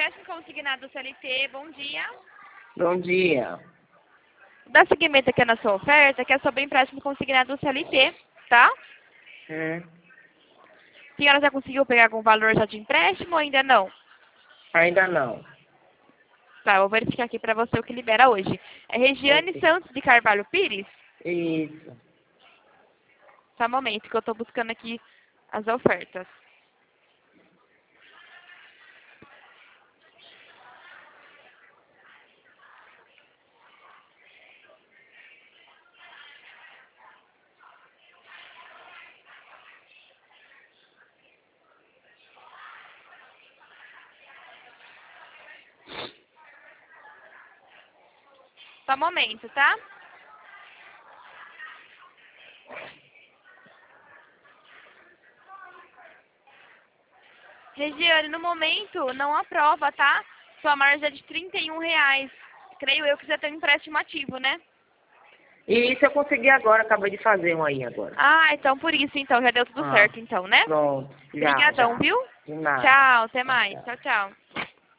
empréstimo consignado do CLT, bom dia. Bom dia. Dá seguimento aqui na sua oferta, que é sobre empréstimo consignado do CLT, tá? A senhora já conseguiu pegar algum valor já de empréstimo ou ainda não? Ainda não. Tá, eu vou verificar aqui pra você o que libera hoje. É Regiane Ok. Santos de Carvalho Pires? Isso. Só um momento que eu tô buscando aqui as ofertas. Só um momento, tá? Regiane, no momento, não aprova, tá? Sua margem é de R$ 31. Creio eu que você tem um empréstimo ativo, né? E isso eu consegui agora, acabei de fazer um aí agora. Ah, então por isso, então. Já deu tudo certo, então, né? Pronto. Já, Obrigadão, já. viu? De nada. Tchau, até Tchau, mais. tchau. Tchau, tchau.